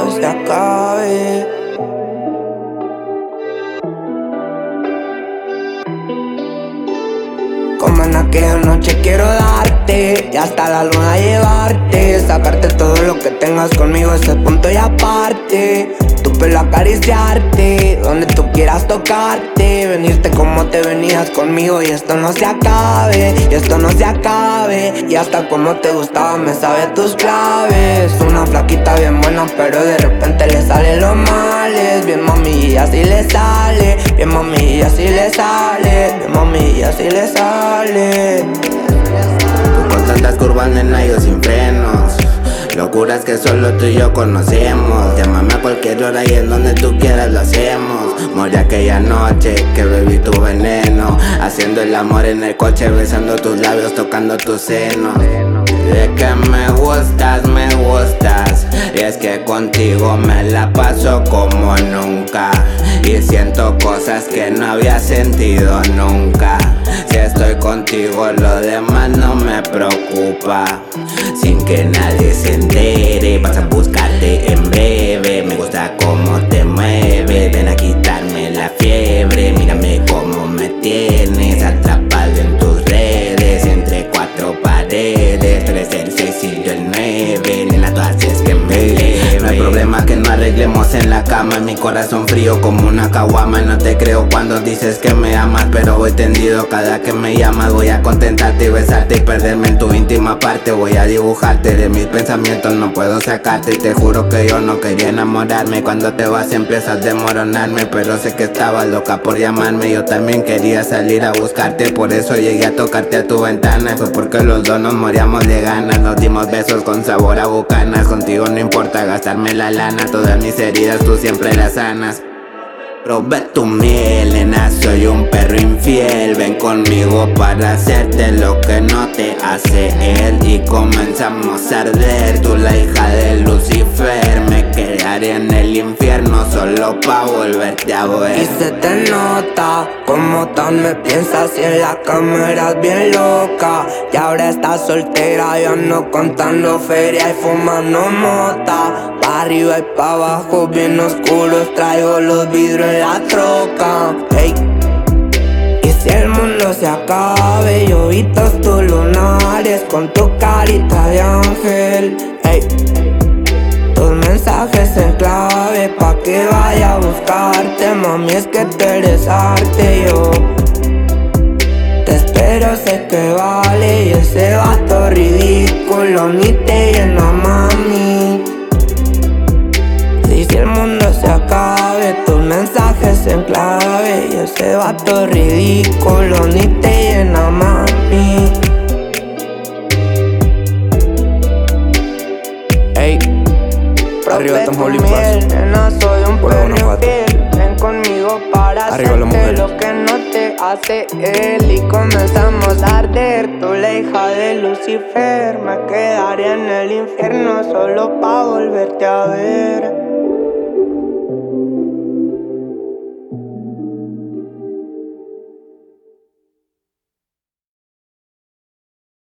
mundo se acabe. Como en aquella noche quiero darte y hasta la luna llevarte, sacarte todo lo que tengas conmigo, ese punto y aparte. Tu pelo acariciarte, donde tú quieras tocarte, venirte como te venías conmigo y esto no se acabe, y esto no se acabe. Y hasta como te gustaba me sabe tus claves. Una flaquita bien buena pero de repente le salen los males. Bien mami y así le sale, bien mami y así le sale, bien mami y así le sale. Tú con tantas curvas, nena, yo sin frenos. Locuras que solo tú y yo conocemos. Llámame a cualquier hora y en donde tú quieras lo hacemos. Morí aquella noche que bebí tu veneno, haciendo el amor en el coche, besando tus labios, tocando tus senos. De que me gustas, y es que contigo me la paso como nunca. Y siento cosas que no había sentido nunca. Si estoy contigo lo demás no me preocupa. Sin que nadie se entere, vas a buscarte en breve. Me gusta cómo te mueves, ven a quitarme la fiebre. Mírame cómo me tienes atrapado en tus redes, entre cuatro paredes. Tú eres el 6 y yo el 9, nena, tú haces que me eleve. No hay problema que no arreglemos en la cama, en mi corazón frío como una caguama. No te creo cuando dices que me amas, pero voy tendido cada que me llamas. Voy a contentarte y besarte y perderme en tu íntima parte. Voy a dibujarte de mis pensamientos, no puedo sacarte. Te juro que yo no quería enamorarme. Cuando te vas empiezas a desmoronarme, pero sé que estabas loca por llamarme. Yo también quería salir a buscarte, por eso llegué a tocarte a tu ventana. Fue porque los dos nos moríamos de ganas, nos dimos besos con sabor a bucanas. Contigo no importa gastarme la lana, todas mis heridas tú siempre las sanas. Probé tu miel, nena, soy un perro infiel. Ven conmigo para hacerte lo que no te hace él. Y comenzamos a arder, tú la hija de Lucifer. Me quedaré en el infierno solo pa' volverte a ver. Y se te nota como tan me piensas y en la cámara es bien loca. Y ahora estás soltera, yo ando contando feria y fumando mota. Pa' arriba y pa' abajo bien oscuros, traigo los vidrios en la troca. Hey. Y si el mundo se acabe, yo vi todos tus lunares con tu carita de ángel. Hey. Tus mensajes en clave pa' que vaya a buscarte, mami, es que te eres arte. Yo te espero, sé que vale, y ese vato ridículo ni te llena, mami. Si el mundo se acabe, tus mensajes en clave, y ese vato ridículo ni te llena, mami. Ey, arriba Tom Holy Pass. Nena, soy un perro infiel. Ven conmigo para hacerte lo que no te hace él. Y comenzamos a arder, tú la hija de Lucifer. Me quedaré en el infierno solo pa' volverte a ver.